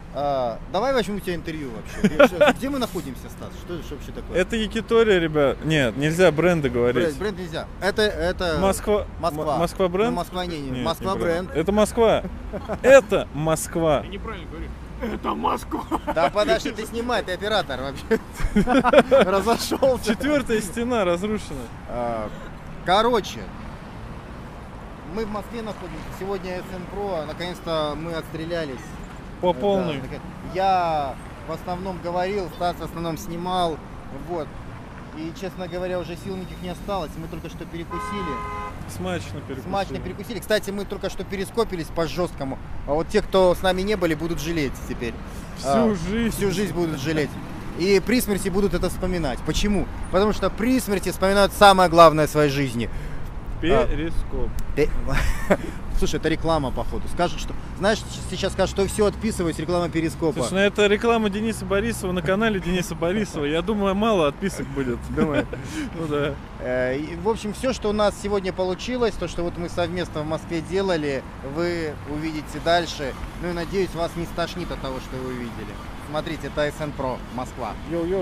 Давай возьмем у тебя интервью вообще. Где мы находимся, Стас? Что вообще такое? Это Якитория, ребят. Нет, нельзя бренды говорить. Бренд нельзя. Это Москва. Москва. Москва бренд? Ну, Москва не. Нет, Москва не бренд. Это Москва. Это Москва. Ты неправильно говоришь. Это Москва. Да подожди, ты снимай, ты оператор вообще. Разошелся. 4-я стена разрушена. Короче, мы в Москве находимся. Сегодня СН Про. Наконец-то мы отстрелялись. По полной. Да, я в основном говорил, Стас в основном снимал. Вот. И, честно говоря, уже сил никаких не осталось. Мы только что перекусили. Смачно перекусили. Кстати, мы только что перескопились по жесткому. А вот те, кто с нами не были, будут жалеть теперь. Всю жизнь будут жалеть. И при смерти будут это вспоминать. Почему? Потому что при смерти вспоминают самое главное в своей жизни. Перископ. Слушай, это реклама, походу. Скажут, что... Знаешь, сейчас скажут, что все, отписываюсь, реклама Перископа. Слушай, ну это реклама Дениса Борисова на канале Дениса Борисова. Я думаю, мало отписок будет. Думаю. Ну да. В общем, все, что у нас сегодня получилось, то, что вот мы совместно в Москве делали, вы увидите дальше. Ну и надеюсь, вас не стошнит от того, что вы увидели. Смотрите, это СН Про, Москва. Йоу-йоу.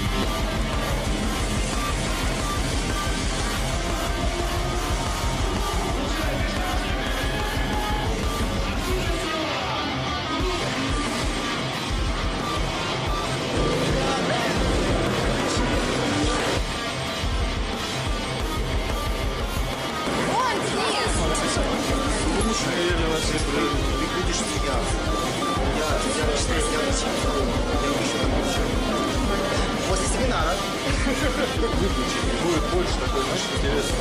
После семинара. Будет больше такой, значит, интересно.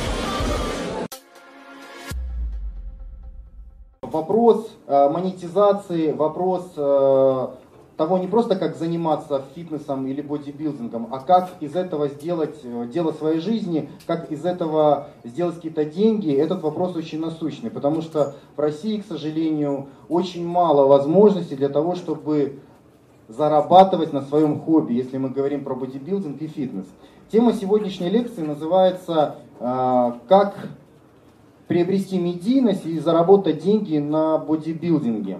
Вопрос монетизации, вопрос того не просто как заниматься фитнесом или бодибилдингом, а как из этого сделать дело своей жизни, как из этого сделать какие-то деньги, этот вопрос очень насущный, потому что в России, к сожалению, очень мало возможностей для того, чтобы зарабатывать на своем хобби, если мы говорим про бодибилдинг и фитнес. Тема сегодняшней лекции называется «Как приобрести медийность и заработать деньги на бодибилдинге».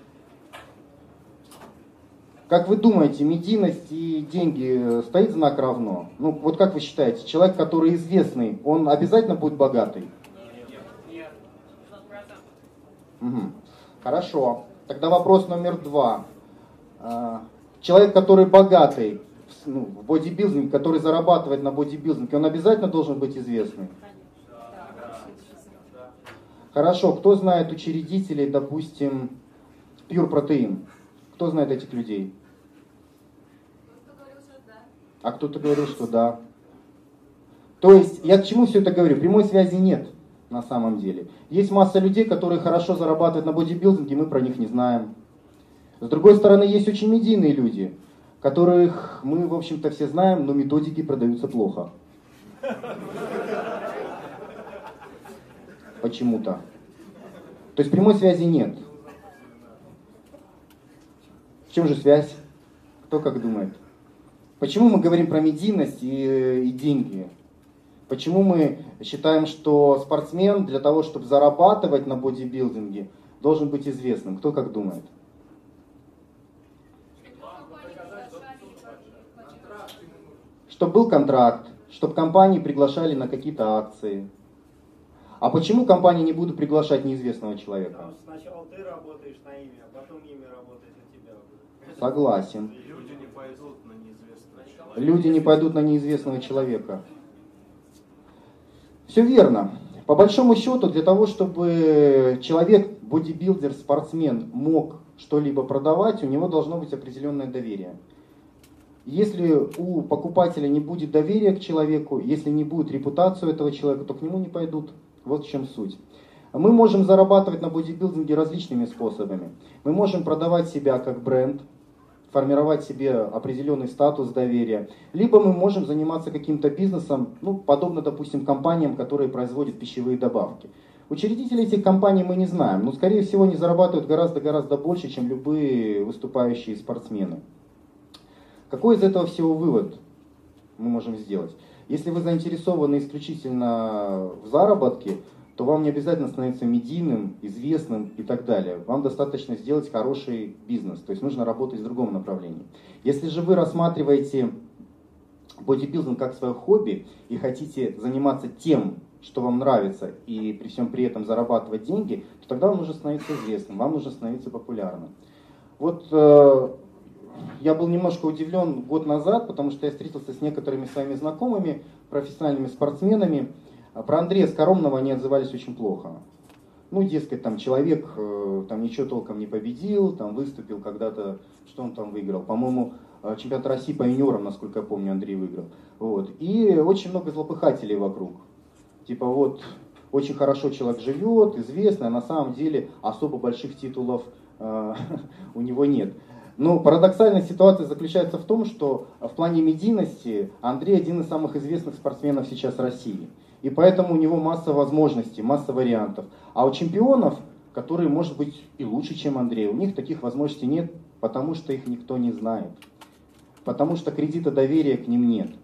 Как вы думаете, медийность и деньги стоит знак равно? Ну, вот как вы считаете, человек, который известный, он обязательно будет богатый? Нет. Угу. Хорошо. Тогда вопрос номер 2. Человек, который богатый, в бодибилдинге, который зарабатывает на бодибилдинге, он обязательно должен быть известный? Хорошо. Кто знает учредителей, допустим, Pure Protein? Кто знает этих людей? А кто-то говорил, что да. То есть, я к чему все это говорю? Прямой связи нет на самом деле. Есть масса людей, которые хорошо зарабатывают на бодибилдинге, мы про них не знаем. С другой стороны, есть очень медийные люди, которых мы, в общем-то, все знаем, но методики продаются плохо. Почему-то. То есть прямой связи нет. В чем же связь? Кто как думает? Почему мы говорим про медийность и деньги? Почему мы считаем, что спортсмен для того, чтобы зарабатывать на бодибилдинге, должен быть известным? Кто как думает? Чтобы был контракт, чтобы компании приглашали на какие-то акции. А почему компании не будут приглашать неизвестного человека? Сначала ты работаешь на имя, а потом имя работает на тебя. Согласен. Люди не пойдут на неизвестного человека. Люди не пойдут на неизвестного человека. Все верно. По большому счету, для того, чтобы человек, бодибилдер, спортсмен мог что-либо продавать, у него должно быть определенное доверие. Если у покупателя не будет доверия к человеку, если не будет репутации этого человека, то к нему не пойдут. Вот в чем суть. Мы можем зарабатывать на бодибилдинге различными способами. Мы можем продавать себя как бренд, формировать себе определенный статус доверия. Либо мы можем заниматься каким-то бизнесом, подобно, допустим, компаниям, которые производят пищевые добавки. Учредителей этих компаний мы не знаем, но, скорее всего, они зарабатывают гораздо больше, чем любые выступающие спортсмены. Какой из этого всего вывод мы можем сделать? Если вы заинтересованы исключительно в заработке, то вам не обязательно становиться медийным, известным и так далее. Вам достаточно сделать хороший бизнес, то есть нужно работать в другом направлении. Если же вы рассматриваете бодибилдинг как свое хобби и хотите заниматься тем, что вам нравится, и при всем при этом зарабатывать деньги, то тогда вам нужно становиться известным, вам нужно становиться популярным. Вот я был немножко удивлен год назад, потому что я встретился с некоторыми своими знакомыми, профессиональными спортсменами. Про Андрея Скоромного они отзывались очень плохо. Ну, дескать, там человек там ничего толком не победил, там выступил когда-то, что он там выиграл? По-моему, чемпионат России по юниорам, насколько я помню, Андрей выиграл. Вот. И очень много злопыхателей вокруг. Типа вот, очень хорошо человек живет, известный, а на самом деле особо больших титулов у него нет. Но парадоксальная ситуация заключается в том, что в плане медийности Андрей один из самых известных спортсменов сейчас России. И поэтому у него масса возможностей, масса вариантов. А у чемпионов, которые, может быть, и лучше, чем Андрей, у них таких возможностей нет, потому что их никто не знает. Потому что кредита доверия к ним нет.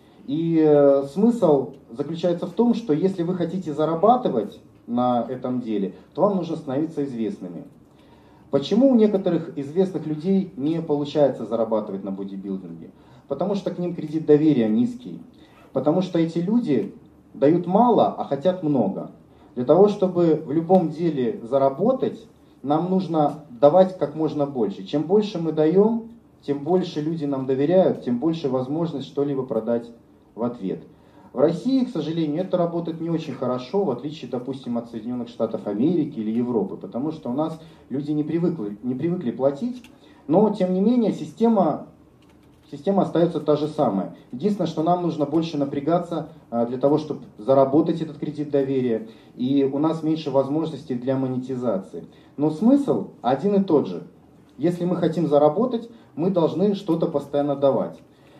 И смысл заключается в том, что если вы хотите зарабатывать на этом деле, то вам нужно становиться известными. Почему у некоторых известных людей не получается зарабатывать на бодибилдинге? Потому что к ним кредит доверия низкий. Потому что эти люди дают мало, а хотят много. Для того, чтобы в любом деле заработать, нам нужно давать как можно больше. Чем больше мы даем, тем больше люди нам доверяют, тем больше возможность что-либо продать в ответ. В России, к сожалению, это работает не очень хорошо, в отличие, допустим, от Соединенных Штатов Америки или Европы, потому что у нас люди не привыкли платить, но, тем не менее, система остается та же самая. Единственное, что нам нужно больше напрягаться для того, чтобы заработать этот кредит доверия, и у нас меньше возможностей для монетизации. Но смысл один и тот же. Если мы хотим заработать, мы должны что-то постоянно давать.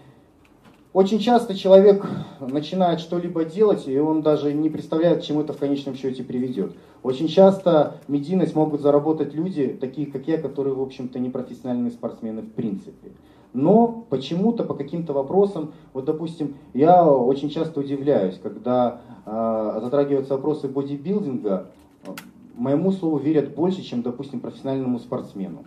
Очень часто человек начинает что-либо делать, и он даже не представляет, к чему это в конечном счете приведет. Очень часто медийность могут заработать люди, такие как я, которые, в общем-то, не профессиональные спортсмены в принципе. Но почему-то по каким-то вопросам, вот, допустим, я очень часто удивляюсь, когда затрагиваются вопросы бодибилдинга, моему слову верят больше, чем, допустим, профессиональному спортсмену.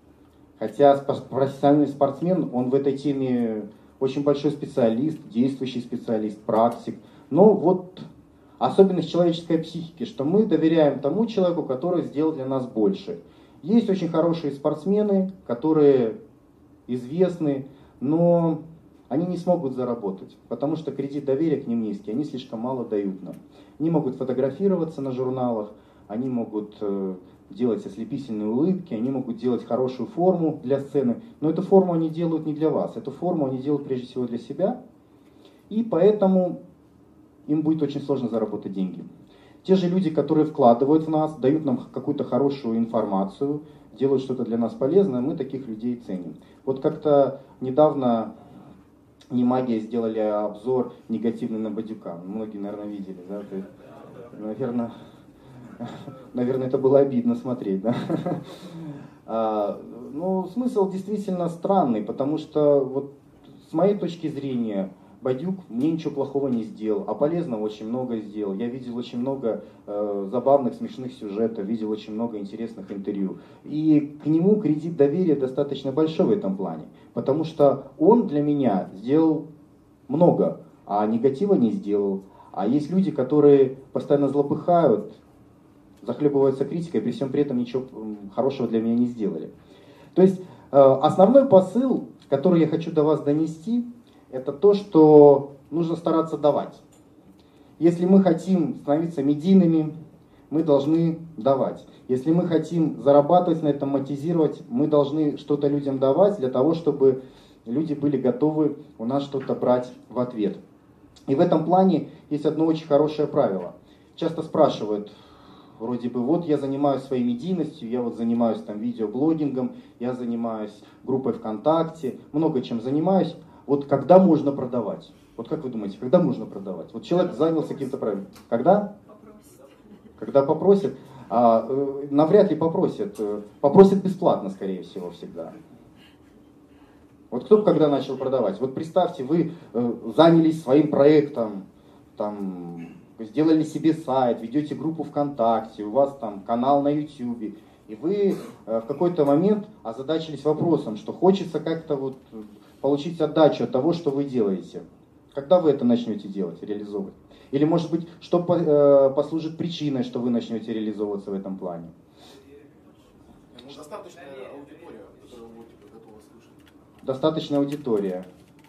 Хотя профессиональный спортсмен, он в этой теме очень большой специалист, действующий специалист, практик. Но вот особенность человеческой психики, что мы доверяем тому человеку, который сделал для нас больше. Есть очень хорошие спортсмены, которые известны, но они не смогут заработать, потому что кредит доверия к ним низкий, они слишком мало дают нам. Они могут фотографироваться на журналах, они могут делать ослепительные улыбки, они могут делать хорошую форму для сцены, но эту форму они делают не для вас, эту форму они делают прежде всего для себя, и поэтому им будет очень сложно заработать деньги. Те же люди, которые вкладывают в нас, дают нам какую-то хорошую информацию, делают что-то для нас полезное, мы таких людей ценим. Вот как-то недавно Немагия сделали обзор негативный на Бадюка, многие, наверное, видели, да? Наверное, это было обидно смотреть, да? Ну, смысл действительно странный, потому что вот с моей точки зрения Бадюк мне ничего плохого не сделал, а полезного очень много сделал. Я видел очень много забавных, смешных сюжетов, видел очень много интересных интервью. И к нему кредит доверия достаточно большой в этом плане, потому что он для меня сделал много, а негатива не сделал. А есть люди, которые постоянно злопыхают, захлебываются критикой, при всем при этом ничего хорошего для меня не сделали. То есть основной посыл, который я хочу до вас донести, это то, что нужно стараться давать. Если мы хотим становиться медийными, мы должны давать. Если мы хотим зарабатывать на этом, монетизировать, мы должны что-то людям давать для того, чтобы люди были готовы у нас что-то брать в ответ. И в этом плане есть одно очень хорошее правило. Часто спрашивают, вроде бы, вот я занимаюсь своей медийностью, я вот занимаюсь там видеоблогингом, я занимаюсь группой ВКонтакте, много чем занимаюсь. Вот когда можно продавать? Вот как вы думаете, когда можно продавать? Вот человек занялся каким-то правилом. Когда? Когда попросит. Навряд ли попросит. Попросит бесплатно, скорее всего, всегда. Вот кто бы когда начал продавать? Вот представьте, вы занялись своим проектом, там, сделали себе сайт, ведете группу ВКонтакте, у вас там канал на YouTube, и вы в какой-то момент озадачились вопросом, что хочется как-то вот получить отдачу от того, что вы делаете. Когда вы это начнете делать, реализовывать? Или, может быть, что послужит причиной, что вы начнете реализовываться в этом плане? Достаточная аудитория, которую вы будете готовы слушать. Достаточная аудитория.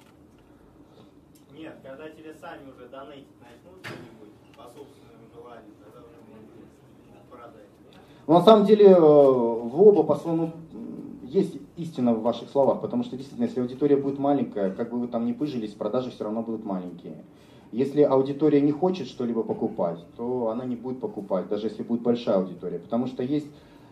Нет, когда тебе сами уже донатить начнут что-нибудь по собственному желанию, тогда уже можно продать. Но на самом деле вы оба по-своему есть истина в ваших словах, потому что действительно, если аудитория будет маленькая, как бы вы там ни пыжились, продажи все равно будут маленькие. Если аудитория не хочет что-либо покупать, то она не будет покупать, даже если будет большая аудитория, потому что есть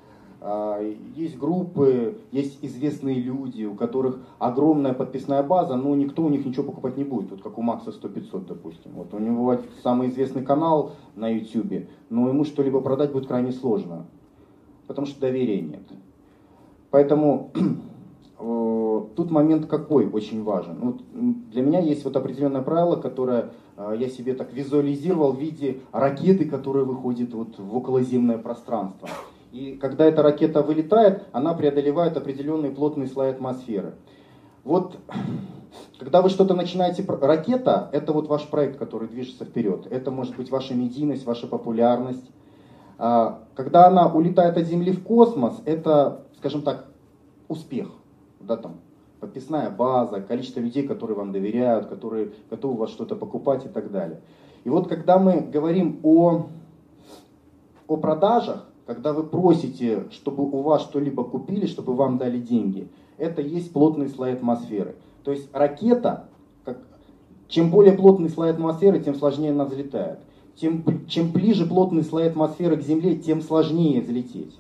группы, есть известные люди, у которых огромная подписная база, но никто у них ничего покупать не будет. Вот как у Макса 100-500, допустим. Вот у него самый известный канал на YouTube, но ему что-либо продать будет крайне сложно, потому что доверия нет. Поэтому тут момент какой очень важен. Вот для меня есть вот определенное правило, которое я себе так визуализировал в виде ракеты, которая выходит вот в околоземное пространство. И когда эта ракета вылетает, она преодолевает определенные плотные слои атмосферы. Вот когда вы что-то начинаете... Ракета — это вот ваш проект, который движется вперед. Это может быть ваша медийность, ваша популярность. Когда она улетает от Земли в космос, это, скажем так, успех. Да, там, подписная база, количество людей, которые вам доверяют, которые готовы у вас что-то покупать и так далее. И вот когда мы говорим о продажах, когда вы просите, чтобы у вас что-либо купили, чтобы вам дали деньги, это есть плотные слои атмосферы. То есть ракета, чем более плотный слой атмосферы, тем сложнее она взлетает. Чем ближе плотные слои атмосферы к Земле, тем сложнее взлететь.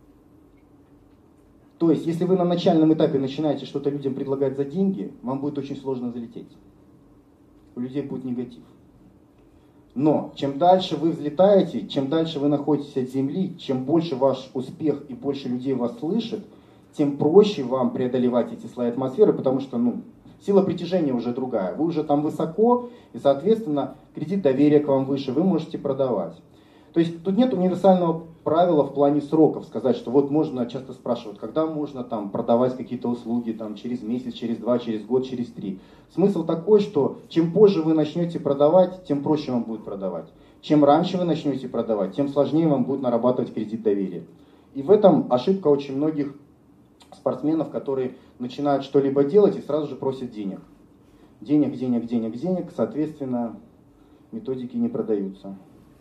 То есть, если вы на начальном этапе начинаете что-то людям предлагать за деньги, вам будет очень сложно взлететь. У людей будет негатив. Но чем дальше вы взлетаете, чем дальше вы находитесь от Земли, чем больше ваш успех и больше людей вас слышит, тем проще вам преодолевать эти слои атмосферы, потому что сила притяжения уже другая. Вы уже там высоко, и, соответственно, кредит доверия к вам выше, вы можете продавать. То есть тут нет универсального правила в плане сроков, сказать, что вот можно, часто спрашивают, когда можно там продавать какие-то услуги, там, через месяц, через 2, через год, через 3. Смысл такой, что чем позже вы начнете продавать, тем проще вам будет продавать. Чем раньше вы начнете продавать, тем сложнее вам будет нарабатывать кредит доверия. И в этом ошибка очень многих спортсменов, которые начинают что-либо делать и сразу же просят денег. Денег, соответственно, методики не продаются.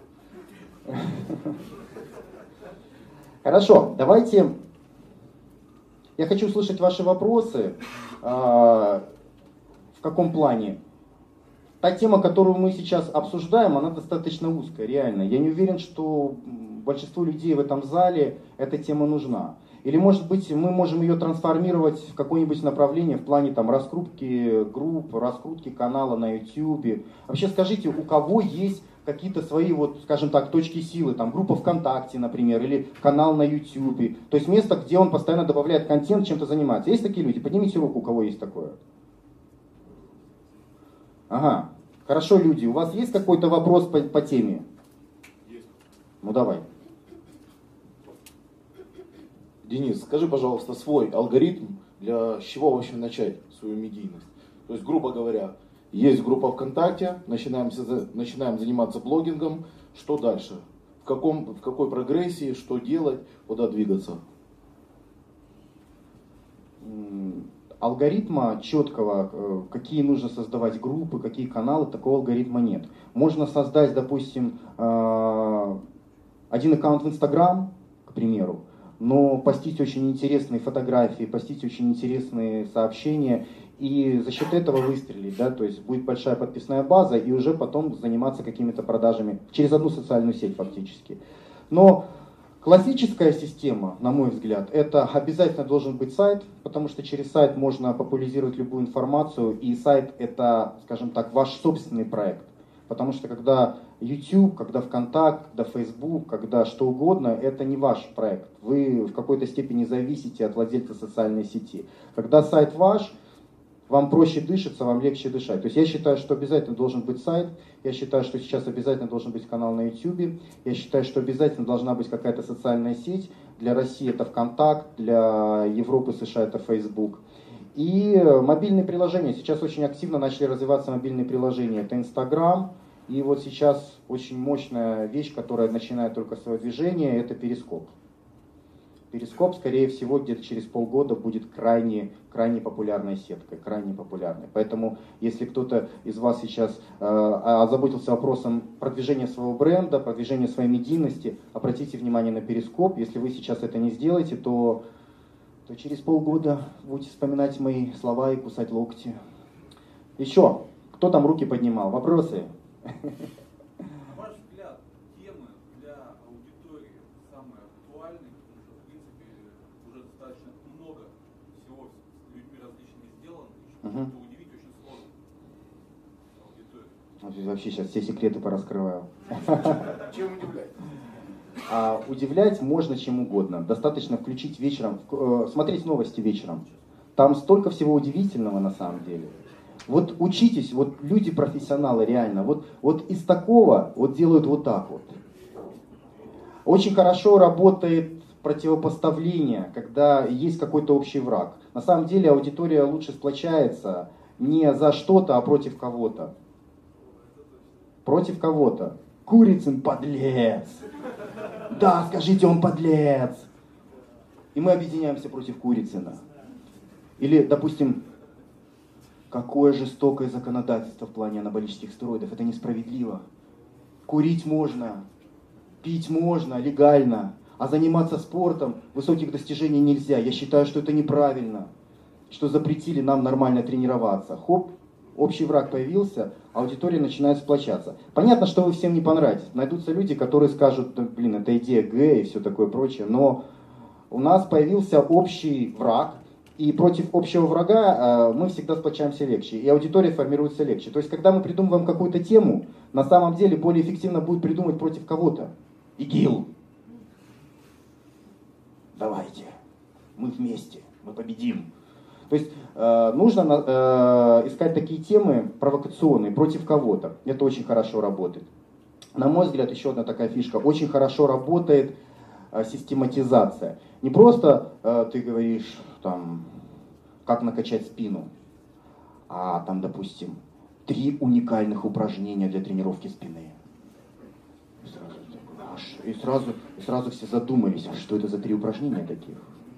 Хорошо, давайте. Я хочу услышать ваши вопросы. В каком плане? Та тема, которую мы сейчас обсуждаем, она достаточно узкая, реально. Я не уверен, что большинству людей в этом зале эта тема нужна. Или, может быть, мы можем ее трансформировать в какое-нибудь направление в плане там, раскрутки групп, раскрутки канала на YouTube. Вообще скажите, у кого есть какие-то свои, вот, скажем так, точки силы, там группа ВКонтакте, например, или канал на YouTube. То есть место, где он постоянно добавляет контент, чем-то занимается. Есть такие люди? Поднимите руку, у кого есть такое. Ага. Хорошо, люди, у вас есть какой-то вопрос по теме? Есть. Ну давай. Денис, скажи, пожалуйста, свой алгоритм, с чего вообще начать свою медийность. То есть, грубо говоря, есть группа ВКонтакте, начинаем заниматься блогингом. Что дальше? В какой прогрессии, что делать, куда двигаться? Алгоритма четкого, какие нужно создавать группы, какие каналы, такого алгоритма нет. Можно создать, допустим, один аккаунт в Instagram, к примеру, но постить очень интересные фотографии, постить очень интересные сообщения, и за счет этого выстрелить, да, то есть будет большая подписная база, и уже потом заниматься какими-то продажами через одну социальную сеть фактически. Но классическая система, на мой взгляд, это обязательно должен быть сайт, потому что через сайт можно популяризировать любую информацию, и сайт это, скажем так, ваш собственный проект. Потому что когда YouTube, когда ВКонтакт, когда Facebook, когда что угодно, это не ваш проект. Вы в какой-то степени зависите от владельца социальной сети. Когда сайт ваш, Вам проще дышится, вам легче дышать. То есть я считаю, что обязательно должен быть сайт, я считаю, что сейчас обязательно должен быть канал на YouTube, я считаю, что обязательно должна быть какая-то социальная сеть. Для России это ВКонтакт, для Европы, США это Facebook. И мобильные приложения. Сейчас очень активно начали развиваться мобильные приложения. Это Instagram. И вот сейчас очень мощная вещь, которая начинает только свое движение, это Перископ. Перископ, скорее всего, где-то через полгода будет крайне популярной сеткой, крайне популярной. Поэтому, если кто-то из вас сейчас озаботился вопросом продвижения своего бренда, продвижения своей медийности, обратите внимание на Перископ. Если вы сейчас это не сделаете, то через полгода будете вспоминать мои слова и кусать локти. Еще, кто там руки поднимал? Вопросы? На ваш взгляд, темы для аудитории самые актуальные, потому что, в принципе, уже достаточно много всего с людьми различными сделано, и что удивить очень сложно аудиторию. Вообще сейчас все секреты пораскрываю. Чем удивлять? Удивлять можно чем угодно. Достаточно включить вечером, смотреть новости вечером. Там столько всего удивительного на самом деле. Вот учитесь, вот люди профессионалы реально, вот из такого вот делают вот так вот. Очень хорошо работает противопоставление, когда есть какой-то общий враг. На самом деле аудитория лучше сплочается не за что-то, а против кого-то. Против кого-то. Курицын подлец. Да, скажите, он подлец. И мы объединяемся против Курицына. Или, допустим, какое жестокое законодательство в плане анаболических стероидов. Это несправедливо. Курить можно, пить можно, легально. А заниматься спортом высоких достижений нельзя. Я считаю, что это неправильно. Что запретили нам нормально тренироваться. Хоп, общий враг появился, аудитория начинает сплочаться. Понятно, что вы всем не понравитесь. Найдутся люди, которые скажут, да, блин, это идея Г и все такое прочее. Но у нас появился общий враг. И против общего врага мы всегда сплочаемся легче, и аудитория формируется легче. То есть, когда мы придумываем какую-то тему, на самом деле более эффективно будет придумать против кого-то. ИГИЛ. Давайте, мы вместе, мы победим. То есть, нужно искать такие темы провокационные против кого-то. Это очень хорошо работает. На мой взгляд, еще одна такая фишка. Очень хорошо работает систематизация. Не просто ты говоришь, там, как накачать спину, а там, допустим, 3 уникальных упражнения для тренировки спины. И сразу все задумались, что это за 3 упражнения таких.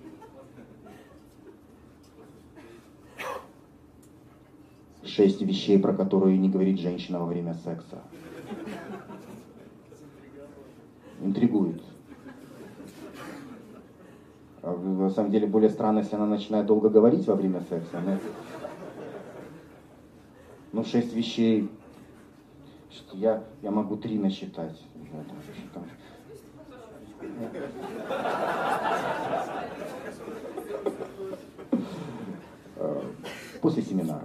Шесть вещей, про которые не говорит женщина во время секса. Интригует. На самом деле более странно, если она начинает долго говорить во время секса. Но 6 вещей. Я могу 3 насчитать. После семинара.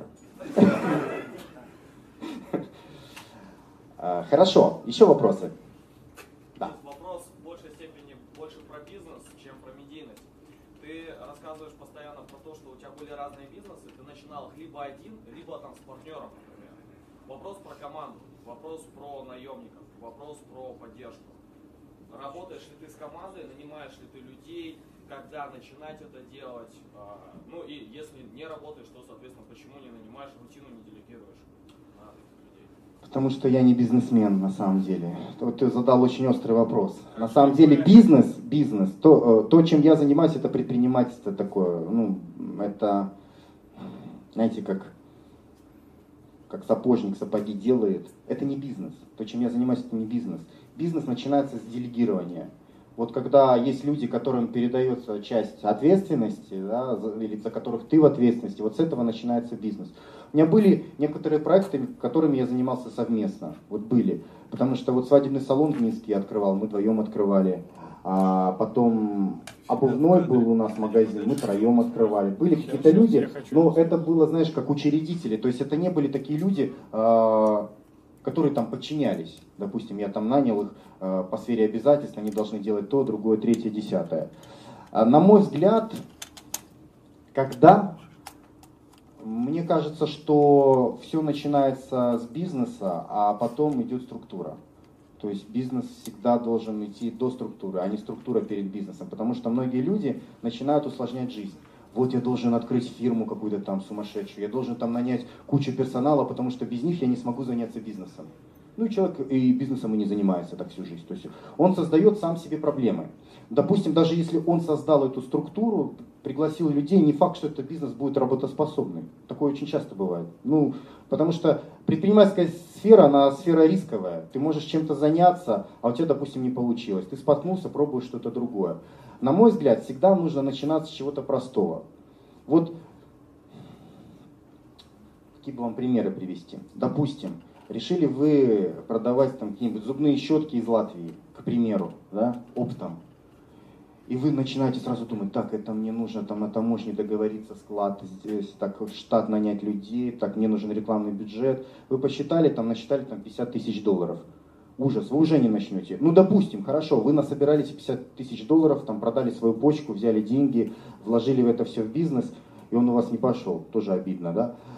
Хорошо, еще вопросы? Да. Вопрос в большей степени больше про бизнес, чем про медийность. Ты рассказываешь постоянно про то, что у тебя были разные бизнесы, ты начинал либо один, либо там с партнером, например. Вопрос про команду, вопрос про наемников, вопрос про поддержку. Работаешь ли ты с командой, нанимаешь ли ты людей, когда начинать это делать? Ну и если не работаешь, то, соответственно, почему не нанимаешь, рутину не делегируешь на таких людей? Потому что я не бизнесмен, на самом деле. Вот ты задал очень острый вопрос. На самом деле бизнес, то, чем я занимаюсь, это предпринимательство такое. Ну, это, знаете, как сапожник сапоги делает. Это не бизнес. То, чем я занимаюсь, это не бизнес. Бизнес начинается с делегирования. Вот когда есть люди, которым передается часть ответственности, да, или за которых ты в ответственности, вот с этого начинается бизнес. У меня были некоторые проекты, которыми я занимался совместно. Вот были. Потому что вот свадебный салон в Минске я открывал, мы вдвоем открывали. А потом обувной был у нас магазин, мы втроем открывали. Были какие-то люди, но это было, знаешь, как учредители. То есть это не были такие люди, которые там подчинялись. Допустим, я там нанял их по сфере обязательств, они должны делать то, другое, третье, десятое. На мой взгляд, когда Мне кажется, что все начинается с бизнеса, а потом идет структура. То есть бизнес всегда должен идти до структуры, а не структура перед бизнесом. Потому что многие люди начинают усложнять жизнь. Вот я должен открыть фирму какую-то там сумасшедшую, я должен там нанять кучу персонала, потому что без них я не смогу заняться бизнесом. Ну и человек и бизнесом и не занимается так всю жизнь. То есть он создает сам себе проблемы. Допустим, даже если он создал эту структуру, пригласил людей, не факт, что этот бизнес будет работоспособный. Такое очень часто бывает. Ну, потому что предпринимательская сфера, она сфера рисковая. Ты можешь чем-то заняться, а у тебя, допустим, не получилось. Ты споткнулся, пробуешь что-то другое. На мой взгляд, всегда нужно начинать с чего-то простого. Вот, какие бы вам примеры привести? Допустим, решили вы продавать там какие-нибудь зубные щетки из Латвии, к примеру, да, оптом. И вы начинаете сразу думать, так, это мне нужно там на таможне договориться, склад, здесь, так, штат нанять людей, так, мне нужен рекламный бюджет. Вы посчитали, там, насчитали там, 50 тысяч долларов. Ужас, вы уже не начнете. Ну, допустим, хорошо, вы насобирали 50 тысяч долларов, там, продали свою почку, взяли деньги, вложили в это все в бизнес, и он у вас не пошел. Тоже обидно,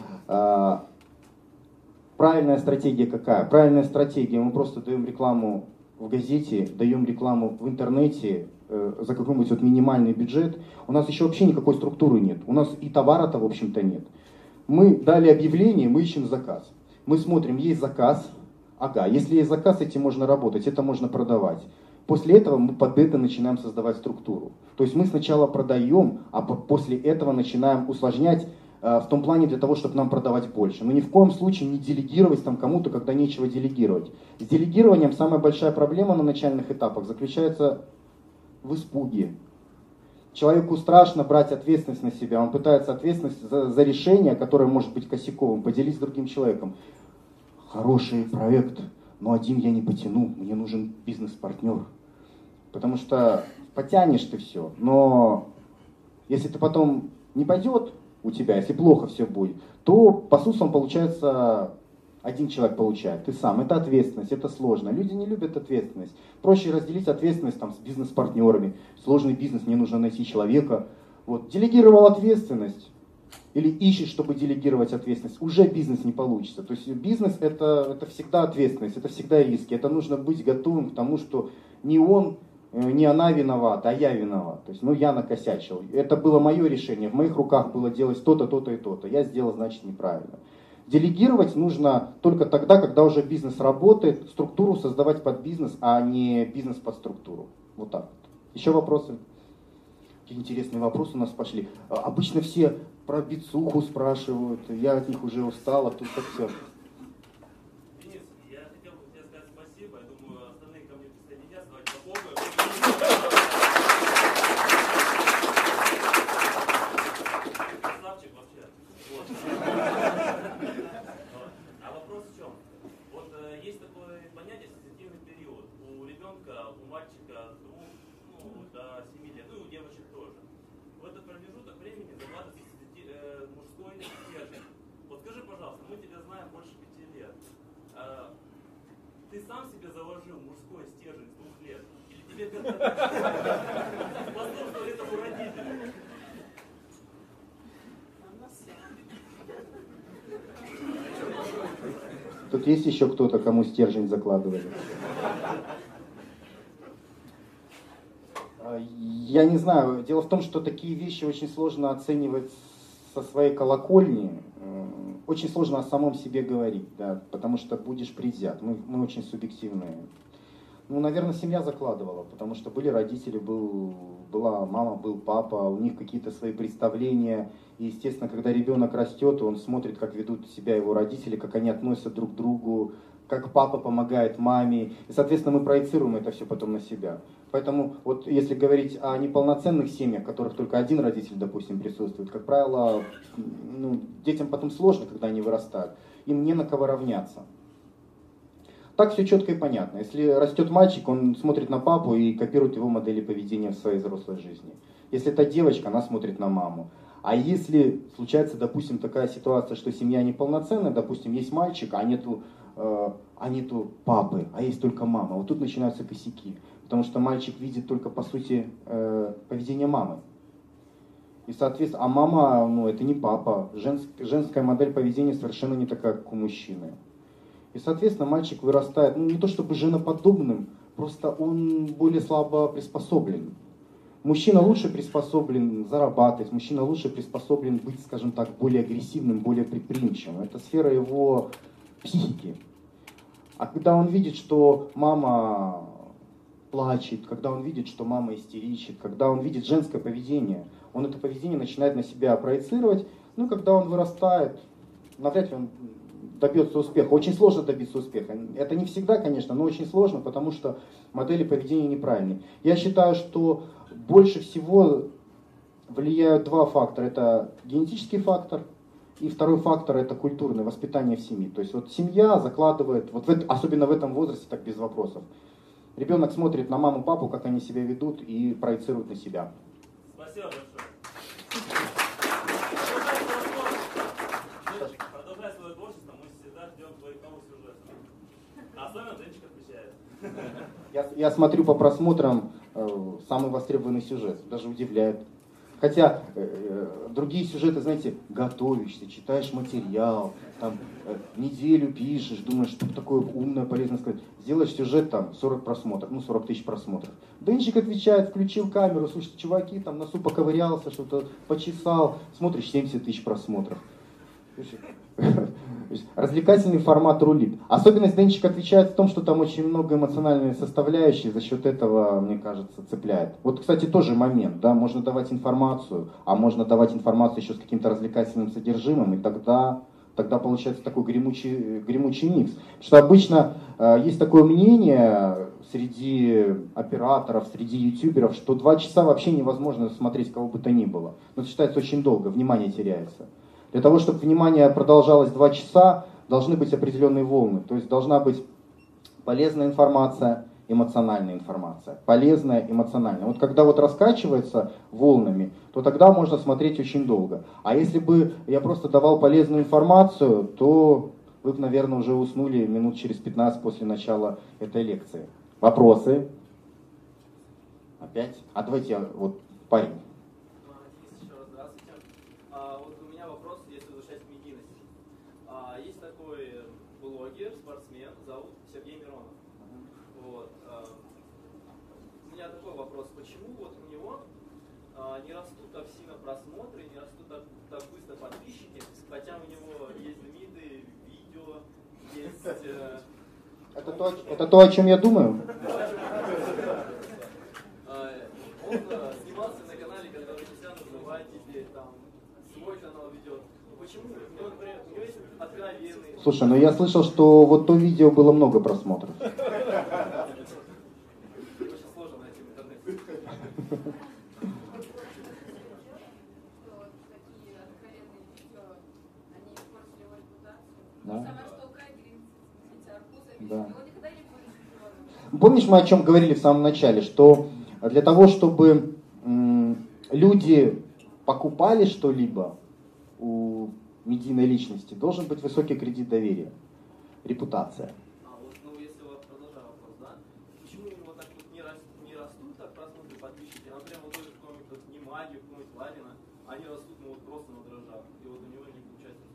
да? Правильная стратегия какая? Правильная стратегия, мы просто даем рекламу в газете, даем рекламу в интернете за какой-нибудь вот минимальный бюджет. У нас еще вообще никакой структуры нет. У нас и товара-то, в общем-то, нет. Мы дали объявление, мы ищем заказ. Мы смотрим, есть заказ. Ага, если есть заказ, этим можно работать, это можно продавать. После этого мы под это начинаем создавать структуру. То есть мы сначала продаем, а после этого начинаем усложнять в том плане для того, чтобы нам продавать больше. Но ни в коем случае не делегировать там кому-то, когда нечего делегировать. С делегированием самая большая проблема на начальных этапах заключается в испуге. Человеку страшно брать ответственность на себя. Он пытается ответственность за решение, которое может быть косяковым, поделить с другим человеком. Хороший проект, но один я не потяну, мне нужен бизнес-партнер. Потому что потянешь ты все, но если ты потом не пойдет у тебя, если плохо все будет, то по сути получается один человек получает, ты сам. Это ответственность, это сложно. Люди не любят ответственность. Проще разделить ответственность там, с бизнес-партнерами. Сложный бизнес, мне нужно найти человека. Вот. Делегировал ответственность или ищешь, чтобы делегировать ответственность, уже бизнес не получится. То есть бизнес это всегда ответственность, это всегда риски. Это нужно быть готовым к тому, что не он, не она виновата, а я виноват. То есть, я накосячил. Это было мое решение. В моих руках было делать то-то, то-то и то-то. Я сделал, значит, неправильно. Делегировать нужно только тогда, когда уже бизнес работает, структуру создавать под бизнес, а не бизнес под структуру. Вот так. Еще вопросы? Какие интересные вопросы у нас пошли. Обычно все про бицуху спрашивают, я от них уже устал, а тут как все. Денис, я хотел бы тебе сказать спасибо, я думаю, остальные ко мне присоединятся, давайте попробуем. Красавчик вообще. Вот. А вопрос в чем? Вот есть такое понятие сенситивный период. У ребенка, у мальчика с 2 до 7 лет, ну и у девочек тоже. В этот промежуток времени закладывается мужской стержень. Вот скажи, пожалуйста, мы тебя знаем больше 5 лет. Ты сам себе заложил мужской стержень с 2 лет? Или тебе способствовали этому родители? Тут есть еще кто-то, кому стержень закладывали? Я не знаю. Дело в том, что такие вещи очень сложно оценивать со своей колокольни. Очень сложно о самом себе говорить, да, потому что будешь предвзят. Мы очень субъективные. Наверное, семья закладывала, потому что были родители, была мама, был папа, у них какие-то свои представления. И, естественно, когда ребенок растет, он смотрит, как ведут себя его родители, как они относятся друг к другу, как папа помогает маме. И, соответственно, мы проецируем это все потом на себя. Поэтому, вот если говорить о неполноценных семьях, в которых только один родитель, допустим, присутствует, как правило, детям потом сложно, когда они вырастают. Им не на кого равняться. Так все четко и понятно. Если растет мальчик, он смотрит на папу и копирует его модели поведения в своей взрослой жизни. Если это девочка, она смотрит на маму. А если случается, допустим, такая ситуация, что семья неполноценная, допустим, есть мальчик, а нету папы, а есть только мама, вот тут начинаются косяки. Потому что мальчик видит только, по сути, поведение мамы. И, соответственно, а мама, ну, это не папа. Женская модель поведения совершенно не такая, как у мужчины. И, соответственно, мальчик вырастает, ну, не то чтобы женоподобным, просто он более слабо приспособлен. Мужчина лучше приспособлен зарабатывать, мужчина лучше приспособлен быть, скажем так, более агрессивным, более предприимчивым. Это сфера его психики. А когда он видит, что мама плачет, когда он видит, что мама истеричит, когда он видит женское поведение, он это поведение начинает на себя проецировать. Ну, когда он вырастает, навряд ли он добьется успеха. Очень сложно добиться успеха. Это не всегда, конечно, но очень сложно, потому что модели поведения неправильные. Я считаю, что больше всего влияют два фактора. Это генетический фактор, и второй фактор — это культурное воспитание в семье. То есть вот семья закладывает, особенно в этом возрасте, так без вопросов. Ребенок смотрит на маму, папу, как они себя ведут, и проецирует на себя. Спасибо большое. Продолжай свое творчество, мы всегда ждем твоих новых сюжетов. Особенно Денчик отвечает. Я смотрю по просмотрам самый востребованный сюжет, даже удивляет. Хотя другие сюжеты, знаете, готовишься, читаешь материал, там, неделю пишешь, думаешь, что такое умное, полезное сказать. Сделаешь сюжет, там, 40 просмотров, 40 тысяч просмотров. Денчик отвечает, включил камеру, слушай, чуваки, там, носу поковырялся, что-то почесал, смотришь, 70 тысяч просмотров. Развлекательный формат рулит. Особенность Денчик отвечает в том, что там очень много эмоциональной составляющей, за счет этого, мне кажется, цепляет. Вот, кстати, тоже момент, да, можно давать информацию, а можно давать информацию еще с каким-то развлекательным содержимым, и тогда получается такой гремучий микс. Потому что обычно есть такое мнение среди операторов, среди ютуберов, что 2 часа вообще невозможно смотреть кого бы то ни было. Но это считается очень долго, внимание теряется. Для того, чтобы внимание продолжалось 2 часа, должны быть определенные волны. То есть должна быть полезная информация, эмоциональная информация. Полезная, эмоциональная. Вот когда вот раскачивается волнами, то тогда можно смотреть очень долго. А если бы я просто давал полезную информацию, то вы бы, наверное, уже уснули минут через 15 после начала этой лекции. Вопросы? Опять? А давайте вот парень. Есть такой блогер, спортсмен, зовут Сергей Миронов. Вот. У меня такой вопрос, почему вот у него не растут так сильно просмотры, не растут так быстро подписчики, хотя у него есть лимиты, видео, есть... Это то, о чем я думаю? Он снимался на канале, который себя называет теперь, там, свой канал ведет. Почему? У него есть откровенный... Слушай, ну я слышал, что вот то видео было много просмотров. Очень сложно найти в интернете. Да. Да. Помнишь, мы о чем говорили в самом начале, что для того, чтобы люди покупали что-либо у медийной личности, должен быть высокий кредит доверия, репутация. Если продолжаю вопрос, да? Почему у него так вот не растут так просмотры подписчики? Например, вот тоже какой-нибудь Немаги, какой-нибудь Ларина, они растут вот просто на дрожжах, и вот у него не получается.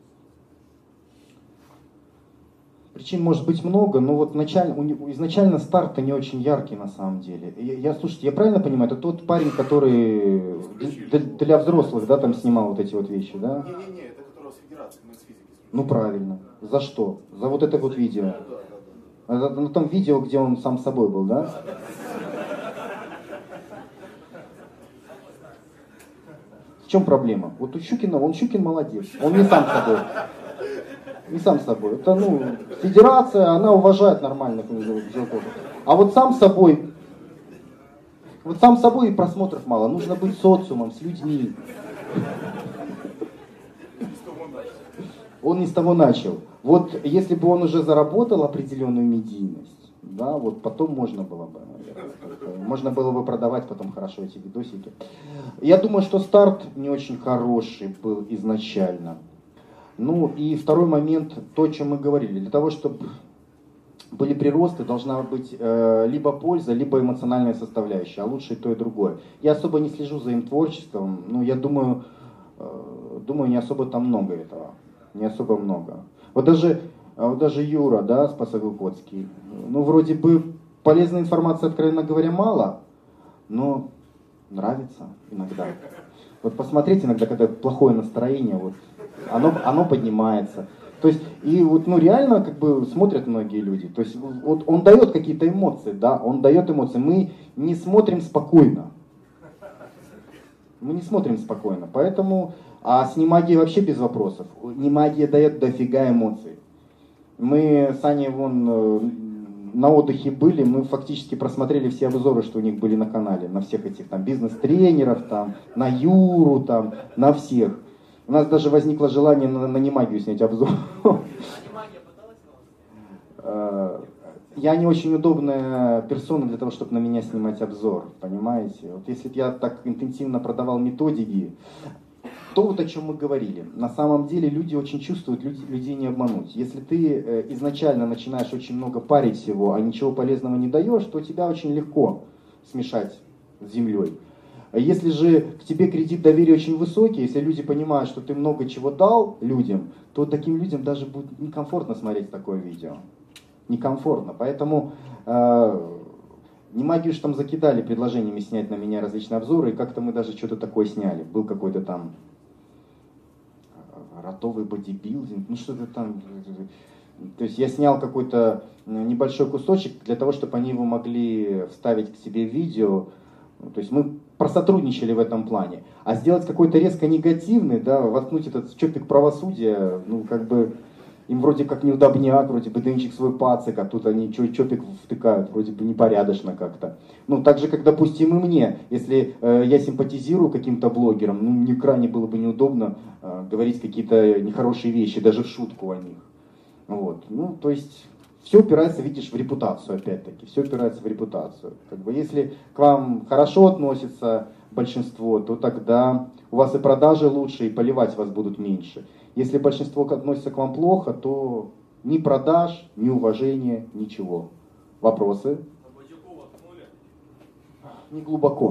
Причин может быть много, но вот изначально старт-то не очень яркий на самом деле. Слушайте, я правильно понимаю, это тот парень, который для взрослых, да, там снимал вот эти вот вещи, да? Не-не-не, это которого с Федерации, мы с физики. Ну правильно. За что? За вот это вот видео. На том видео, где он сам с собой был, да? В чем проблема? Вот у Щукина, Щукин молодец. Он не сам собой. Не сам собой. Это, федерация, она уважает нормальных мужиков. А вот сам собой и просмотров мало. Нужно быть социумом, с людьми. Он не с того начал. Вот если бы он уже заработал определенную медийность, да, вот потом можно было бы, наверное, можно было бы продавать потом хорошо эти видосики. Я думаю, что старт не очень хороший был изначально. Ну и второй момент, то, о чем мы говорили. Для того, чтобы были приросты, должна быть либо польза, либо эмоциональная составляющая, а лучше и то, и другое. Я особо не слежу за им творчеством, но я думаю, не особо там много этого, не особо много. Вот даже Юра, да, Спасовыходский, ну вроде бы полезной информации, откровенно говоря, мало, но нравится иногда. Вот посмотреть иногда, когда плохое настроение, вот, оно поднимается. То есть, и вот, ну, реально, как бы, смотрят многие люди. То есть, вот он дает какие-то эмоции, да, он дает эмоции. Мы не смотрим спокойно. Мы не смотрим спокойно. Поэтому, а с Немагией вообще без вопросов. Немагия дает дофига эмоций. Мы с Аней на отдыхе были, мы фактически просмотрели все обзоры, что у них были на канале, на всех этих там бизнес-тренеров, там, на Юру, там, на всех. У нас даже возникло желание на Немагию снять обзор. Я не очень удобная персона для того, чтобы на меня снимать обзор, понимаете? Вот если бы я так интенсивно продавал методики, то вот о чем мы говорили. На самом деле люди очень чувствуют, людей не обмануть. Если ты изначально начинаешь очень много парить всего, а ничего полезного не даешь, то тебя очень легко смешать с землей. Если же к тебе кредит доверия очень высокий, если люди понимают, что ты много чего дал людям, то таким людям даже будет некомфортно смотреть такое видео. Некомфортно. Поэтому Немагию же там закидали предложениями снять на меня различные обзоры, и как-то мы даже что-то такое сняли. Был какой-то там ротовый бодибилдинг, ну что-то там. То есть я снял какой-то небольшой кусочек для того, чтобы они его могли вставить к себе в видео. То есть мы просотрудничали в этом плане. А сделать какой-то резко негативный, да, воткнуть этот чопик правосудия, ну как бы им вроде как неудобняк, вроде бы дымчик свой пацик, а тут они чопик втыкают, вроде бы непорядочно как-то. Ну так же, как, допустим, и мне, если я симпатизирую каким-то блогерам, ну мне крайне было бы неудобно говорить какие-то нехорошие вещи, даже в шутку о них. Вот, ну то есть... Все упирается, видишь, в репутацию, опять-таки. Все упирается в репутацию. Как бы, если к вам хорошо относится большинство, то тогда у вас и продажи лучше, и поливать вас будут меньше. Если большинство относится к вам плохо, то ни продаж, ни уважения, ничего. Вопросы? Не глубоко.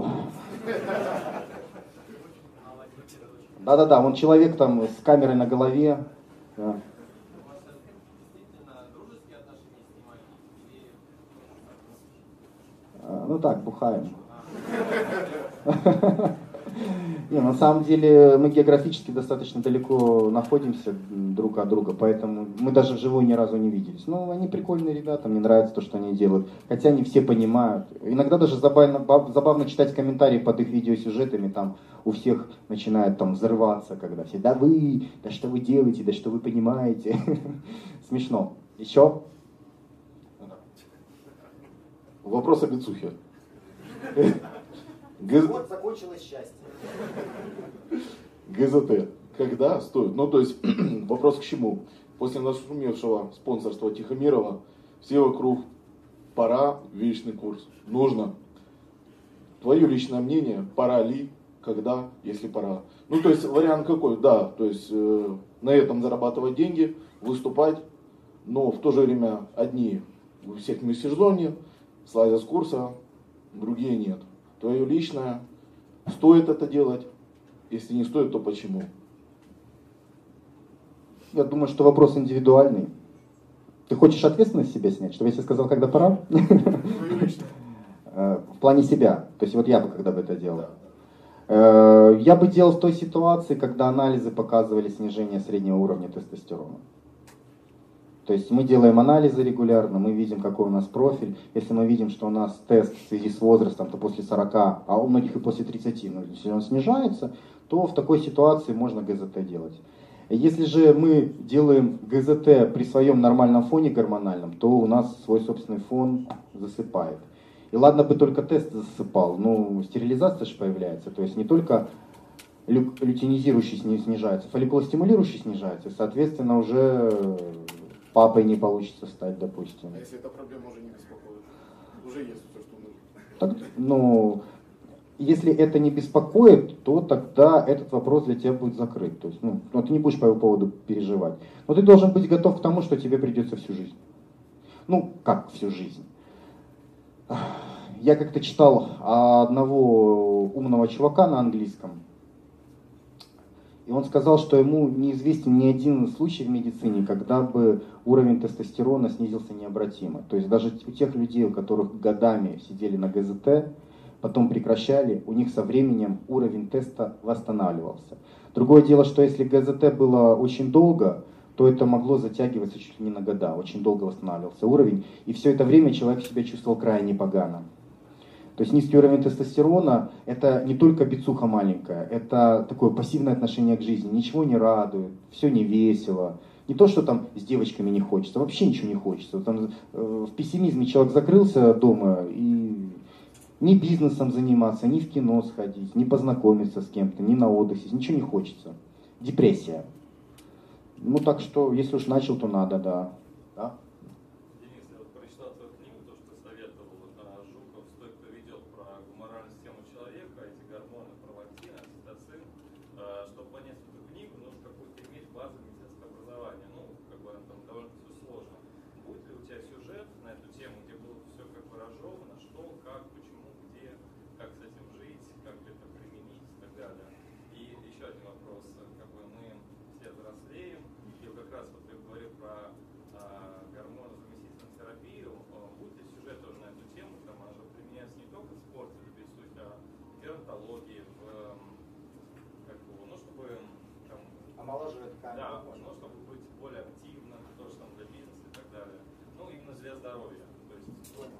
Да-да-да, вон человек там с камерой на голове. Да. Ну так, бухаем. Не, на самом деле мы географически достаточно далеко находимся друг от друга, поэтому мы даже вживую ни разу не виделись. Но они прикольные ребята, мне нравится то, что они делают. Хотя не все понимают. Иногда даже забавно читать комментарии под их видеосюжетами, там у всех начинает там взрываться, когда все, да вы, да что вы делаете, да что вы понимаете. Смешно. Еще? Вопрос о Бицухе. Вот закончилось счастье. ГЗТ. Когда стоит? Ну, то есть, вопрос к чему? После нашумевшего спонсорства Тихомирова, все вокруг, пора, вечный курс. Нужно. Твое личное мнение, пора ли, когда, если пора. Ну, то есть, вариант какой? Да, то есть, на этом зарабатывать деньги, выступать, но в то же время одни у всех в межсезонье, слазят с курса, другие нет. Твое личное, стоит это делать? Если не стоит, то почему? Я думаю, что вопрос индивидуальный. Ты хочешь ответственность себе снять? Чтобы я тебе сказал, когда пора? В плане себя. То есть вот я бы когда бы это делал. Я бы делал в той ситуации, когда анализы показывали снижение среднего уровня тестостерона. То есть мы делаем анализы регулярно, мы видим, какой у нас профиль. Если мы видим, что у нас тест в связи с возрастом, то после 40, а у многих и после 30, но если он снижается, то в такой ситуации можно ГЗТ делать. Если же мы делаем ГЗТ при своем нормальном фоне гормональном, то у нас свой собственный фон засыпает. И ладно бы только тест засыпал, но стерилизация же появляется. То есть не только лютинизирующий снижается, фолликулостимулирующий снижается, и, соответственно, уже папой не получится стать, допустим. А если эта проблема уже не беспокоит? Уже есть все, что нужно. Так, ну, если это не беспокоит, то тогда этот вопрос для тебя будет закрыт. То есть, ну, ты не будешь по его поводу переживать. Но ты должен быть готов к тому, что тебе придется всю жизнь. Ну, как всю жизнь. Я как-то читал одного умного чувака на английском, и он сказал, что ему неизвестен ни один случай в медицине, когда бы уровень тестостерона снизился необратимо. То есть даже у тех людей, у которых годами сидели на ГЗТ, потом прекращали, у них со временем уровень теста восстанавливался. Другое дело, что если ГЗТ было очень долго, то это могло затягиваться чуть ли не на года. Очень долго восстанавливался уровень, и все это время человек себя чувствовал крайне погано. То есть низкий уровень тестостерона – это не только бицуха маленькая, это такое пассивное отношение к жизни. Ничего не радует, все не весело. Не то, что там с девочками не хочется, вообще ничего не хочется. Там, в пессимизме человек закрылся дома, и ни бизнесом заниматься, ни в кино сходить, ни познакомиться с кем-то, ни на отдых сесть, ничего не хочется. Депрессия. Ну так что, если уж начал, то надо, да. Денис, я вот прочитал твою книгу, то, что советовал Жуков, «Стой, кто ведет», про гуморальную систему человека, эти гормоны, пролактин, окситоцин. Чтобы понять эту книгу, нужно какую-то иметь базу медицинского образования. Ну, как бы там довольно все сложно. Будет ли у тебя сюжет на эту тему, где было все как бы разжевано, что, как, почему, где, как с этим жить, как это применить и так далее. И еще один вопрос. Как бы мы все взрослеем, и как раз вот ты говорил про гормонозаместительную терапию. Будет ли сюжет тоже на эту тему? Там она же применяется не только в спорте, это суть, а в геронтологии, как его, ну, чтобы там, Омолаживает ткань. да, ну, чтобы быть более активным, тоже там для бизнеса и так далее. Ну, именно для здоровья. То есть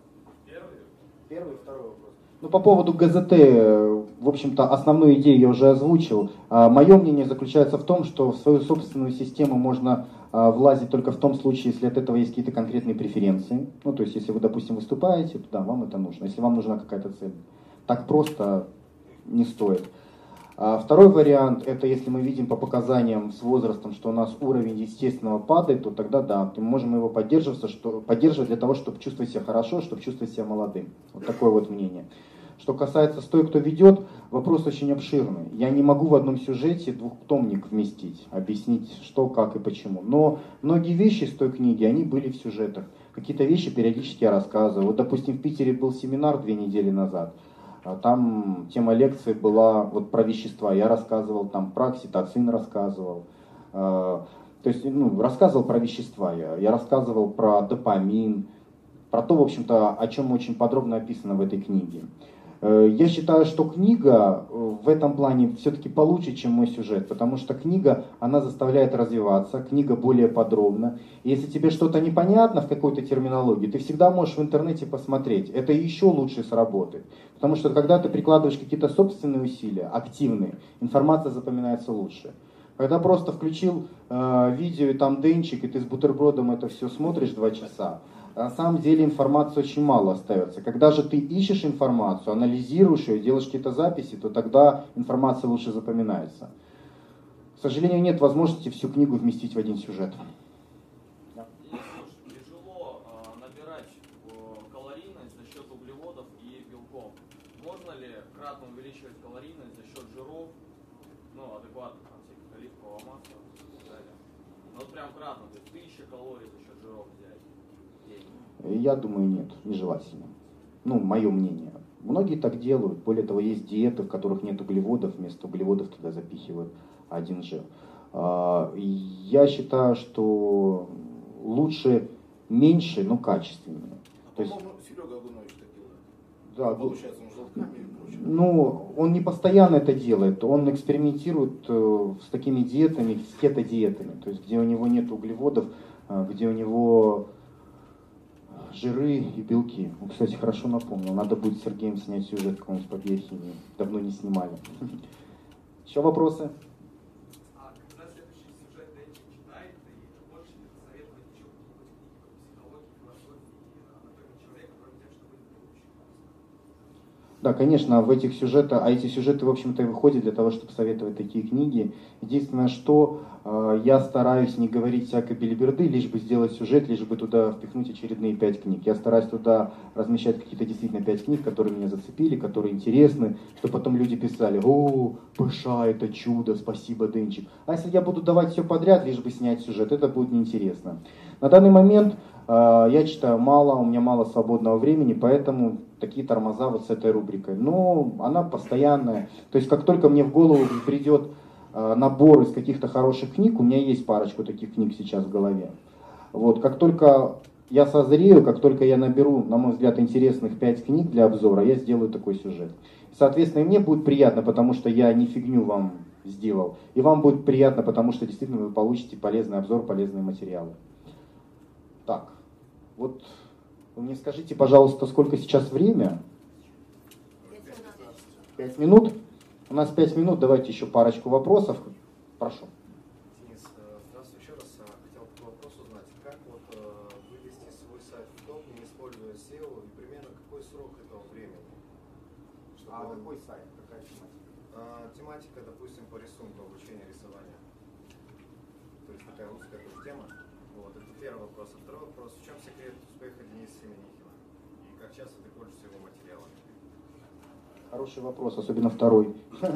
первый и второй вопрос. Ну, по поводу ГЗТ, в общем-то, основную идею я уже озвучил. Мое мнение заключается в том, что в свою собственную систему можно влазить только в том случае, если от этого есть какие-то конкретные преференции. Ну, то есть, если вы, допустим, выступаете, то да, вам это нужно. Если вам нужна какая-то цель. Так просто не стоит. Второй вариант, это если мы видим по показаниям с возрастом, что у нас уровень естественного падает, то тогда да, мы можем его поддерживать для того, чтобы чувствовать себя хорошо, чтобы чувствовать себя молодым. Вот такое вот мнение. Что касается «Стой, кто ведет», вопрос очень обширный. Я не могу в одном сюжете двухтомник вместить, объяснить что, как и почему. Но многие вещи из той книги, они были в сюжетах. Какие-то вещи периодически я рассказываю. Вот, допустим, в Питере был семинар 2 недели назад. Там тема лекции была вот про вещества. Я рассказывал там про окситоцин, рассказывал. То есть, рассказывал про вещества. Я рассказывал про допамин, про то, в общем-то, о чем очень подробно описано в этой книге. Я считаю, что книга в этом плане все-таки получше, чем мой сюжет, потому что книга, она заставляет развиваться, книга более подробна. И если тебе что-то непонятно в какой-то терминологии, ты всегда можешь в интернете посмотреть, это еще лучше сработает. Потому что когда ты прикладываешь какие-то собственные усилия, активные, информация запоминается лучше. Когда просто включил видео и там денчик, и ты с бутербродом это все смотришь 2 часа, на самом деле информации очень мало остается. Когда же ты ищешь информацию, анализируешь ее, делаешь какие-то записи, то тогда информация лучше запоминается. К сожалению, нет возможности всю книгу вместить в один сюжет. Тяжело набирать калорийность за счет углеводов и белков. Можно ли кратно увеличивать калорийность за счет жиров, адекватных там всяких оливкового масла и так далее? Ну вот прям кратно, то есть 1000 калорий за счет жиров взять. Я думаю, нет, нежелательно. Мое мнение. Многие так делают. Более того, есть диеты, в которых нет углеводов, вместо углеводов туда запихивают один жир. Я считаю, что лучше меньше, но качественнее. То есть, Серега Агунович так делает. Да, Получается, он желтками и прочее. Он не постоянно это делает. Он экспериментирует с такими диетами, с кето-диетами. То есть, где у него нет углеводов, где у него жиры и белки. Кстати, хорошо напомнил. Надо будет с Сергеем снять сюжет какой-нибудь по биохимии. Давно не снимали. Еще вопросы? Когда следующий сюжет Денчик читает, и можешь ли посоветовать еще какие-нибудь книги по психологии, философии, анатомии человека, кроме тех, что вы не получили? Да, конечно, эти сюжеты, в общем-то, и выходят для того, чтобы советовать такие книги. Единственное, что я стараюсь не говорить всякой белиберды, лишь бы сделать сюжет, лишь бы туда впихнуть очередные 5 книг. Я стараюсь туда размещать какие-то действительно 5 книг, которые меня зацепили, которые интересны, чтобы потом люди писали: «О, Пыша, это чудо, спасибо, Денчик». А если я буду давать все подряд, лишь бы снять сюжет, это будет неинтересно. На данный момент Я читаю мало, у меня мало свободного времени, поэтому такие тормоза вот с этой рубрикой. Но она постоянная. То есть как только мне в голову придет набор из каких-то хороших книг, у меня есть парочку таких книг сейчас в голове. Вот, как только я созрею, как только я наберу, на мой взгляд, интересных 5 книг для обзора, я сделаю такой сюжет. Соответственно, и мне будет приятно, потому что я не фигню вам сделал. И вам будет приятно, потому что действительно вы получите полезный обзор, полезные материалы. Так, вот вы мне скажите, пожалуйста, сколько сейчас время? 5 минут? У нас 5 минут, давайте еще парочку вопросов. Прошу. Денис, здравствуй еще раз. Хотел такой вопрос узнать. Как вот вывести свой сайт в топ, не используя SEO, и примерно какой срок этого времени? Какой сайт? Какая тематика? Тематика, допустим, по рисунку, обучение рисования. То есть такая русская тоже тема. Вот, это первый вопрос. А второй вопрос. В чем секрет успеха Дениса Семенихина? И как часто ты пользуешься его материалами? Хороший вопрос, особенно второй.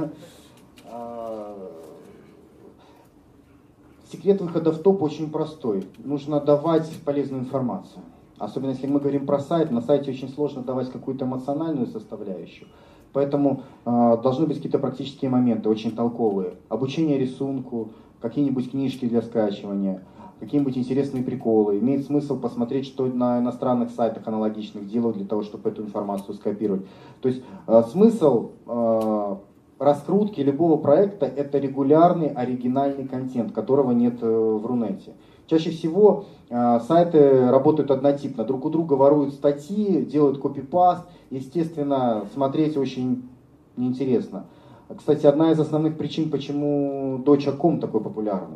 Секрет выхода в топ очень простой. Нужно давать полезную информацию. Особенно если мы говорим про сайт, на сайте очень сложно давать какую-то эмоциональную составляющую. Поэтому должны быть какие-то практические моменты, очень толковые. Обучение рисунку, какие-нибудь книжки для скачивания, какие-нибудь интересные приколы. Имеет смысл посмотреть, что на иностранных сайтах аналогичных делают для того, чтобы эту информацию скопировать. То есть смысл раскрутки любого проекта — это регулярный оригинальный контент, которого нет в Рунете. Чаще всего сайты работают однотипно, друг у друга воруют статьи, делают копипаст, естественно, смотреть очень неинтересно. Кстати, одна из основных причин, почему Docha.com такой популярный.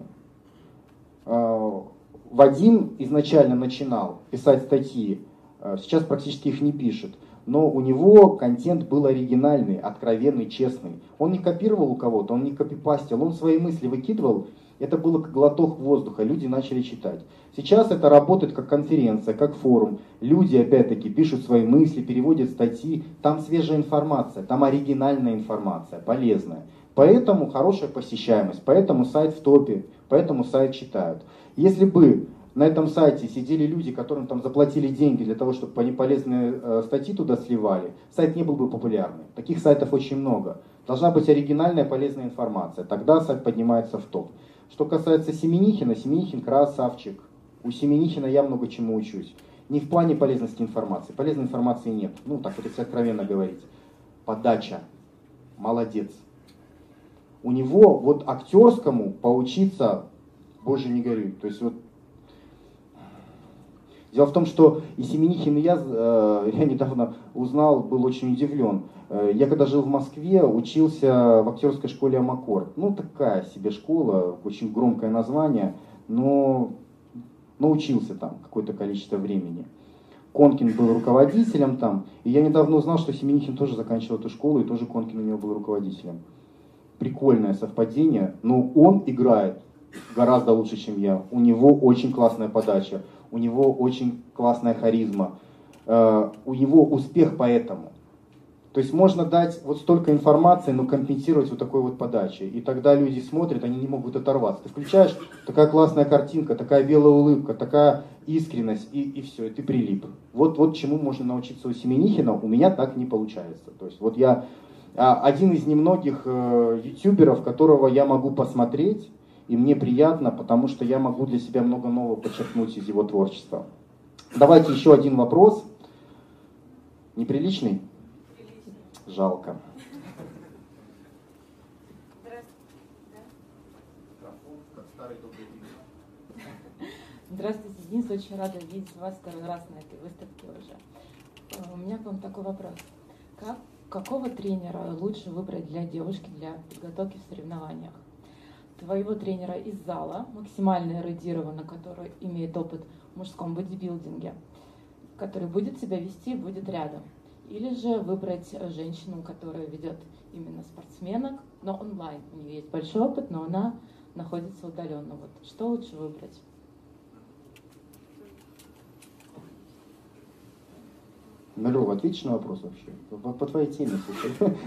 Вадим изначально начинал писать статьи, сейчас практически их не пишет. Но у него контент был оригинальный, откровенный, честный. Он не копировал у кого-то, он не копипастил, он свои мысли выкидывал. Это было как глоток воздуха, люди начали читать. Сейчас это работает как конференция, как форум. Люди, опять-таки, пишут свои мысли, переводят статьи. Там свежая информация, там оригинальная информация, полезная. Поэтому хорошая посещаемость, поэтому сайт в топе, поэтому сайт читают. Если бы на этом сайте сидели люди, которым там заплатили деньги для того, чтобы они полезные статьи туда сливали, сайт не был бы популярным. Таких сайтов очень много. Должна быть оригинальная полезная информация. Тогда сайт поднимается в топ. Что касается Семенихина, Семенихин красавчик. У Семенихина я много чему учусь. Не в плане полезности информации. Полезной информации нет. Ну, так вот, если откровенно говорить. Подача. Молодец. У него вот актерскому поучиться, боже не горюй. То есть вот дело в том, что и Семенихин, и я недавно узнал, был очень удивлен. Я когда жил в Москве, учился в актерской школе Амакор. Ну, такая себе школа, очень громкое название, но учился там какое-то количество времени. Конкин был руководителем там, и я недавно узнал, что Семенихин тоже заканчивал эту школу, и тоже Конкин у него был руководителем. Прикольное совпадение, но он играет гораздо лучше, чем я. У него очень классная подача, у него очень классная харизма, у него успех поэтому. То есть можно дать вот столько информации, но компенсировать вот такой вот подачей. И тогда люди смотрят, они не могут оторваться. Ты включаешь, такая классная картинка, такая белая улыбка, такая искренность, и все, и ты прилип. Вот чему можно научиться у Семенихина, у меня так не получается. То есть вот я один из немногих ютуберов, которого я могу посмотреть, и мне приятно, потому что я могу для себя много нового подчеркнуть из его творчества. Давайте еще один вопрос. Неприличный? Жалко. Здравствуйте, Денис. Очень рада видеть вас второй раз на этой выставке уже. У меня к вам такой вопрос. Какого тренера лучше выбрать для девушки для подготовки в соревнованиях? Твоего тренера из зала, максимально эрудированно, который имеет опыт в мужском бодибилдинге, который будет себя вести и будет рядом. Или же выбрать женщину, которая ведет именно спортсменок, но онлайн. У нее есть большой опыт, но она находится удаленно. Вот что лучше выбрать? Лёва, ответишь на вопрос вообще? По твоей теме, слушай.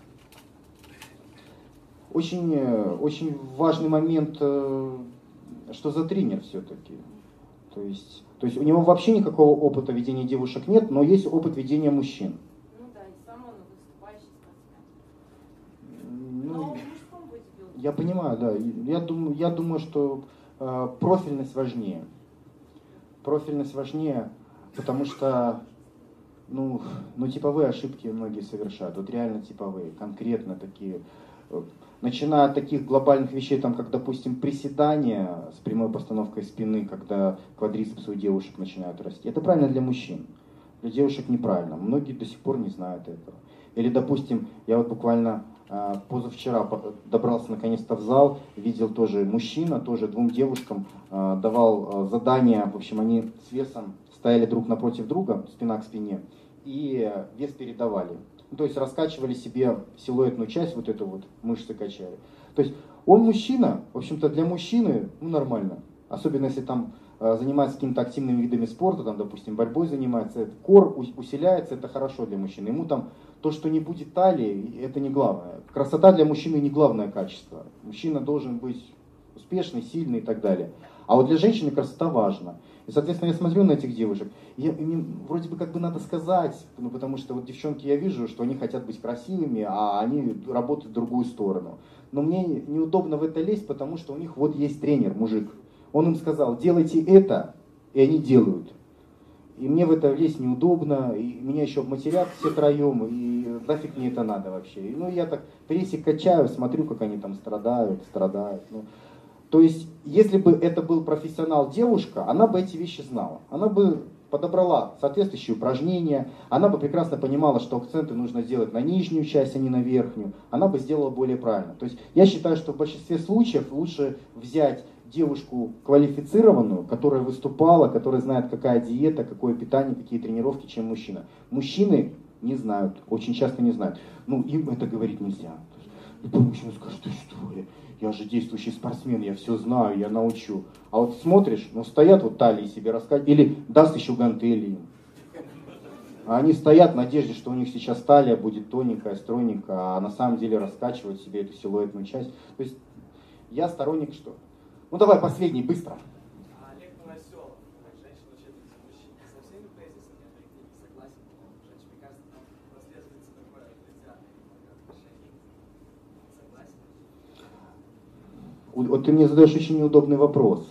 Очень важный момент что за тренер все-таки. То есть у него вообще никакого опыта ведения девушек нет, но есть опыт ведения мужчин. Ну да, и сам он выступающий спортсмен. Ну, Но в мужском бодибилдинге. я понимаю, да. Я думаю, что профильность важнее. Профильность важнее, потому что типовые ошибки многие совершают. Вот реально типовые, конкретно такие. Начиная от таких глобальных вещей, там, как, допустим, приседания с прямой постановкой спины, когда квадрицепсы у девушек начинают расти. Это правильно для мужчин, для девушек неправильно. Многие до сих пор не знают этого. Или, допустим, я вот буквально позавчера добрался наконец-то в зал, видел тоже мужчина, тоже двум девушкам давал задание, в общем, они с весом стояли друг напротив друга, спина к спине, и вес передавали. То есть раскачивали себе силуэтную часть, вот эту вот, мышцы качали. То есть он мужчина, в общем-то для мужчины, нормально. Особенно если там занимается какими-то активными видами спорта, там, допустим, борьбой занимается, кор усиляется, это хорошо для мужчины. Ему там то, что не будет талии, это не главное. Красота для мужчины не главное качество. Мужчина должен быть успешный, сильный и так далее. А вот для женщины красота важна. И, соответственно, я смотрю на этих девушек, и мне вроде бы как бы надо сказать, потому что вот девчонки, я вижу, что они хотят быть красивыми, а они работают в другую сторону. Но мне неудобно в это лезть, потому что у них вот есть тренер, мужик. Он им сказал, делайте это, и они делают. И мне в это лезть неудобно, и меня еще обматерят все троем, и нафиг мне это надо вообще. И, я так прессик качаю, смотрю, как они там страдают. То есть, если бы это был профессионал девушка, она бы эти вещи знала. Она бы подобрала соответствующие упражнения, она бы прекрасно понимала, что акценты нужно делать на нижнюю часть, а не на верхнюю. Она бы сделала более правильно. То есть, я считаю, что в большинстве случаев лучше взять девушку квалифицированную, которая выступала, которая знает, какая диета, какое питание, какие тренировки, чем мужчина. Мужчины не знают, очень часто не знают. Им это говорить нельзя. Любой мужчина скажет, что я же действующий спортсмен, я все знаю, я научу. А вот смотришь, стоят вот талии себе раскачивают, или даст еще гантели им. А они стоят в надежде, что у них сейчас талия будет тоненькая, стройненькая, а на самом деле раскачивают себе эту силуэтную часть. То есть я сторонник что? Давай последний, быстро. Олег Новоселов, как женщина учебница мужчин. Со всеми тезисами я не согласен. Женщина, мне кажется, там прослеживается такое предвзятое отношение. Согласен? Вот ты мне задаешь очень неудобный вопрос.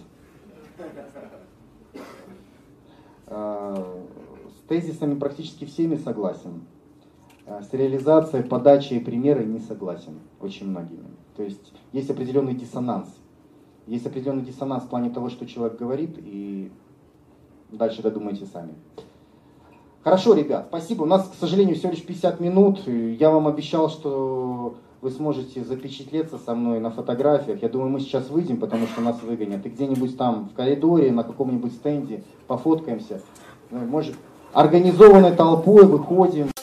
С тезисами практически всеми согласен. С реализацией, подачей и примерой не согласен. Очень многими. То есть есть определенный диссонанс. Есть определенный диссонанс в плане того, что человек говорит, и дальше додумайте сами. Хорошо, ребят, спасибо. У нас, к сожалению, всего лишь 50 минут. Я вам обещал, что вы сможете запечатлеться со мной на фотографиях. Я думаю, мы сейчас выйдем, потому что нас выгонят. И где-нибудь там в коридоре, на каком-нибудь стенде пофоткаемся. Может, организованной толпой выходим.